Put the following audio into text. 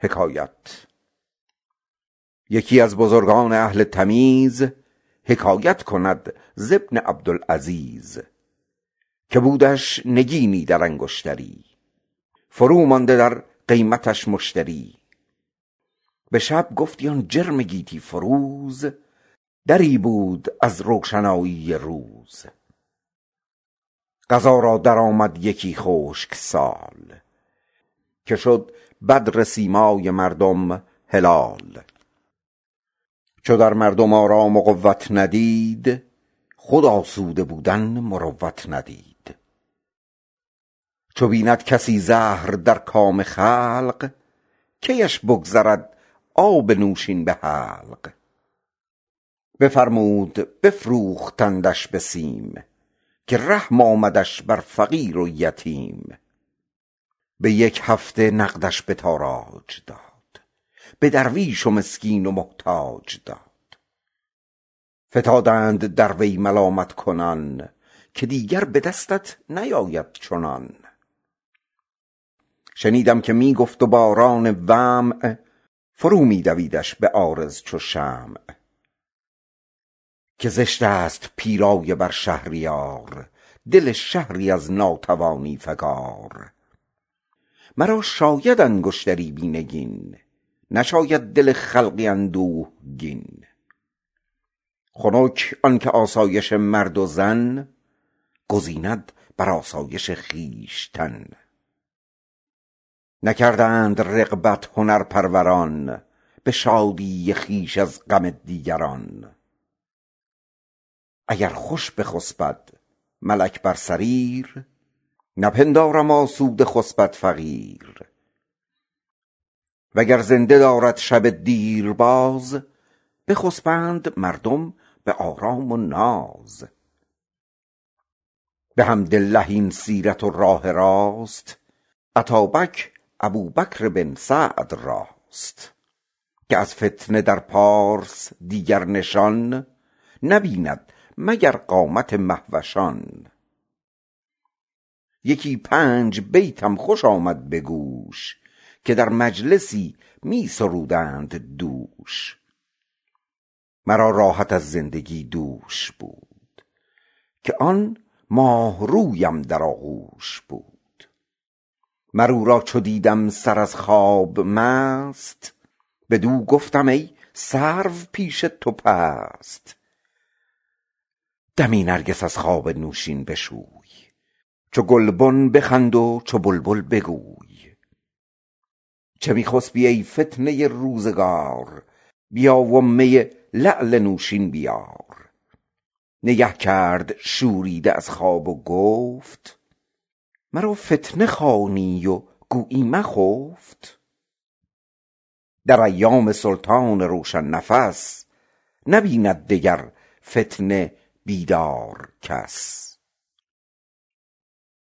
حکایت. یکی از بزرگان اهل تمیز حکایت کند ز ابن عبدالعزیز، که بودش نگینی در انگشتری، فرو مانده در قیمتش مشتری. به شب گفتی آن جرم گیتی فروز، دری بود از روشنایی روز. قضا را در آمد یکی خشک سال، که شد بدر سیمای مردم هلال. چو در مردم آرام و قوت ندید، خود آسوده بودن مروت ندید. چو بیند کسی زهر در کام خلق، کیش بگذرد آب نوشین به حلق. بفرمود بفروختندش به سیم، که رحم آمدش بر فقیر و یتیم. به 1 هفته نقدش به تاراج داد، به درویش و مسکین و محتاج داد. فتادند در وی ملامت کنان، که دیگر به دستت نیاید چنان. شنیدم که می گفت و باران ومع، فرو می دویدش به عارض چو شمع. که زشت است پیرایه بر شهریار، دل شهری از ناتوانی فگار. مرا شاید انگشتری بی نگین، نشاید دل خلقی اندوهگین. خنک آن که آسایش مرد و زن، گزیند بر آسایش خویشتن. نکردند رغبت هنرپروران، به شادی خویش از غم دیگران. اگر خوش بخسبد ملک بر سریر، نپندارم آسوده خسبد فقیر. وگر زنده دارد شب دیر باز، بخسبند مردم به آرام و ناز. بحمدالله این سیرت و راه راست، اتابک ابوبکر بن سعد راست. که از فتنه در پارس دیگر نشان، نبیند مگر قامت مهوشان. یکی 5 بیتم خوش آمد به گوش، که در مجلسی می سرودند دوش. مرا راحت از زندگی دوش بود، که آن ماه رویم در آغوش بود. مر او را چو دیدم سر از خواب مست، بدو گفتم ای سرو پیش تو پست. دمی نرگس از خواب نوشین بشوی، چو گلبن بخند و چو بلبل بگوی. چه می خسبی ای فتنه روزگار، بیا و می لعل نوشین بیار. نگه کرد شوریده از خواب و گفت، مرا فتنه خوانی و گویی مخفت. در ایام سلطان روشن نفس، نبیند دگر فتنه بیدار کس.